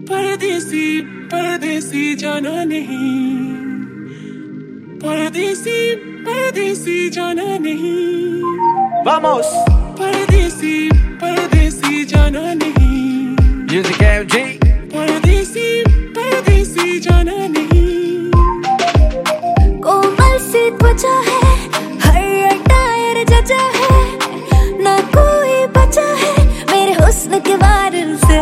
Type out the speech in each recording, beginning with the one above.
परदेसी परदेसी जाना नहीं, परदेसी परदेसी जाना नहीं, Vamos! परदेसी परदेसी जाना नहीं, Music MG! परदेसी परदेसी जाना नहीं। कोमल सी त्वचा है, हर टायर जचा है, ना कोई बचा है मेरे हुस्न के वारिन से।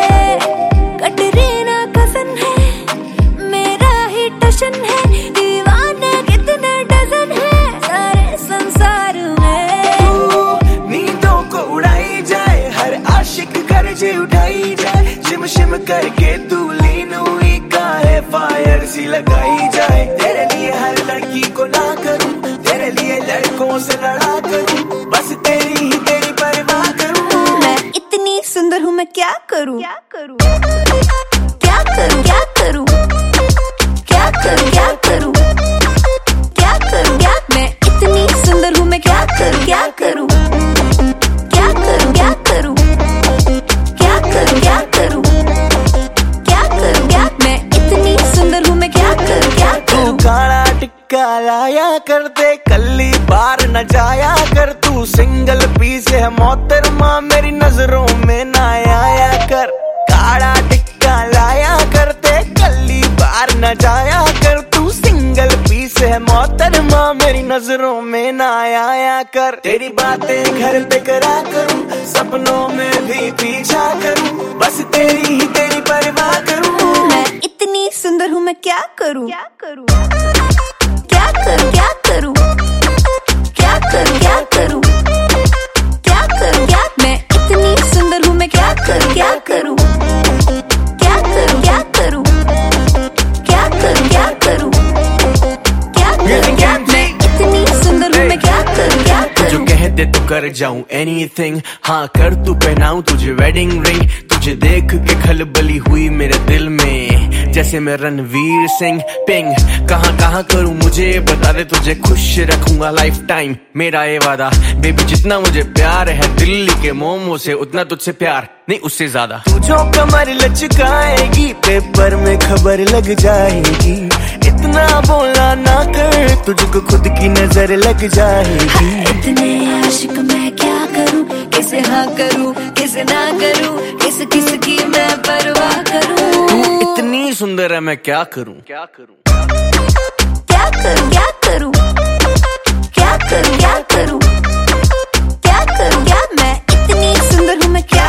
कटरीना कसन है, मेरा ही टशन है, दीवाने कितने डजन है सारे संसार में। नींदों को उड़ाई जाए, हर आशिक कर्जे उठाई जाए, शिम शिम करके तू लीन हुई काहे फायर सी लगाई जाए। तेरे लिए हर लड़की को ना करूं, तेरे लिए लड़कों से लड़ा करूं, बस तेरी ही तेरी परवाह करूं। मैं इतनी सुंदर हूँ, मैं क्या करूँ क्या करूँ क्या करूँ क्या करूँ क्या करूँ क्या करूँ क्या करूँ क्या। मैं इतनी सुंदर हूँ, मैं क्या करूँ क्या करूँ क्या करूँ क्या करूँ क्या करूँ क्या करूँ क्या करूँ क्या। मैं इतनी सुंदर हूँ, मैं क्या करूँ क्या करूँ। तू काला टिक्का लाया कर दे, कल्ली बार न जाया कर, तू सिंगल पीस है मोहतरमा, मेरी नजरों में ना आया कर। काला टिक्का लाया कर दे, कल्ली बार न जाया कर, तू सिंगल पीस है मोहतरमा, मेरी नजरों में ना आया कर। तेरी बातें घर पे करा करूं, सपनों में भी पीछा करूं, बस तेरी ही तेरी परवाह करूं। मैं इतनी सुंदर हूँ, मैं क्या करूँ क्या करूँ क्या करूँ क्या करूँ क्या करूँ क्या करूँ क्या करूँ क्या। मैं इतनी सुंदर हूँ, मैं क्या करूँ क्या करूँ क्या करूँ क्या करूँ क्या करूँ क्या करूँ क्या करूँ क्या। मैं इतनी सुंदर हूँ, मैं क्या करूँ क्या करूँ। जो कह दे तो कर जाऊं एनीथिंग, हाँ कर तू पहनाऊं तुझे वेडिंग रिंग, तुझे देख के खलबली हुई मेरे दिल में, जैसे मैं रणवीर सिंह। पिंग कहाँ कहाँ करूं मुझे बता दे, तुझे खुश रखूंगा लाइफ टाइम, मेरा ये वादा। बेबी जितना मुझे प्यार है दिल्ली के मोमो से, उतना तुझसे प्यार नहीं उससे ज्यादा। तू जो कमर लचकाएगी पेपर में खबर लग जाएगी, इतना बोला ना कर तुझको खुद की नजर लग जाएगी। इतने आशिक मैं क्या करूं, किसे हाँ करूं किसे ना करूं, किस किस की मैं परवाह करूं। तू इतनी सुंदर है मैं क्या करूं क्या करूं क्या करूं क्या करूं क्या करूं क्या करूं क्या करूं क्या। मैं इतनी सुंदर हूँ, मैं क्या